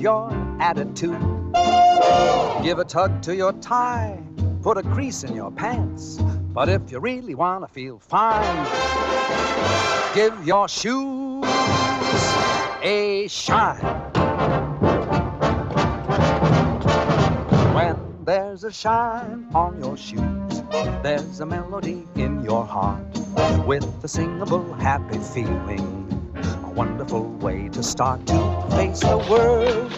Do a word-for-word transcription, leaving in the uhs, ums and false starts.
your attitude. Give a tug to your tie, put a crease in your pants. But if you really want to feel fine, give your shoes a shine. When there's a shine on your shoes, there's a melody in your heart with a singable, happy feeling. A wonderful way to start to face the world.